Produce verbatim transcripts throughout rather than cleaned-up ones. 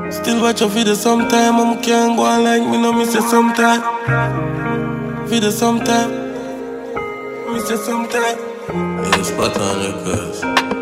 Still watch a video sometime, I'm can't go on like me, no miss it sometime. Video sometime, miss it sometime. Yeah, spot on your cuz.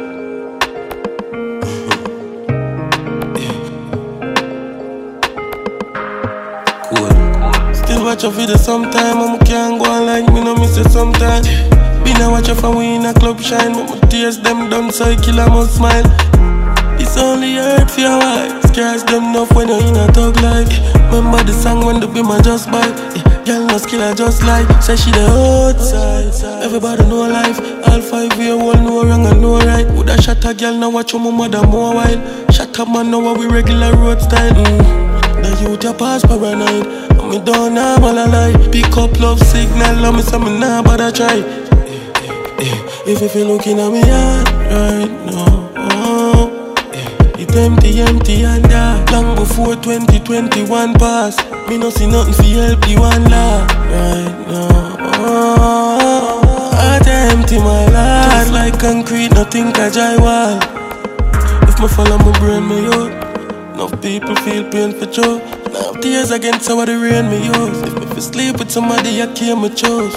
Cool. Still watch a video sometime, I'm can't go on like me, no miss it sometime. Been a watch from we in a club shine, but my tears them done so I kill a must smile. It's only hurt for your wife. Scars them enough when you're in a thug life. Remember the song when the beamer just bite. Girl no skill I just like. Say she the outside. Everybody know life. All five year old know wrong and know right. Woulda shot a girl now watch my mother more while. Shut up man now we regular road style. Mm. The youth ya pass paranoid. And me don't know all I lie. Pick up love signal. And me say me nah bother try. If you feel looking at me hard right now. It empty, empty and dark. Long before twenty twenty-one pass. Me no see nothing fi help you one laugh right now. Oh, heart empty my life. Just like concrete, nothing can dry wall. If me follow my brain, me out. Enough people feel pain for sure. Now tears against how the rain me use. If me fi sleep with somebody, I can't me choose.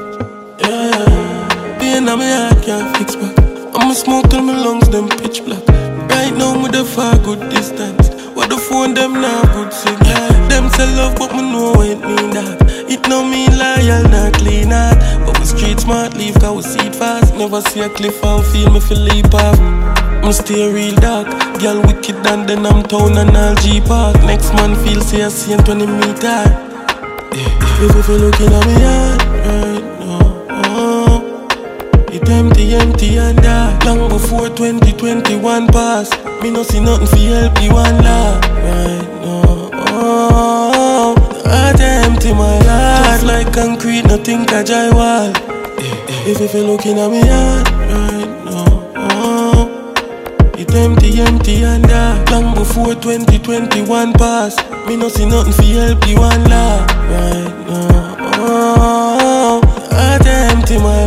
Yeah, pain on me heart can't fix back. I'ma smoke till my lungs them pitch black. Right now, me the far good distance. What the phone, them now good signal. Them say love, but me know it mean that. It no mean loyal, not clean out. But we street smart, leave, cause we see it fast. Never see a cliff and feel me feel leap off. Me stay real dark. Girl wicked and then I'm town and all G Park. Next man feel say I see twenty meter. If you feel looking at me hard right now. It empty, empty and dark. Long before twenty twenty-one pass. Me no see nothing fi help you one laugh right now. Oh, heart empty my life. Just like concrete, nothing can dry wall. If you feel looking at me hard right now. Oh, it empty, empty and dark. Long before twenty twenty-one pass. Me no see nothing fi help you one laugh right now. Oh, heart empty my life.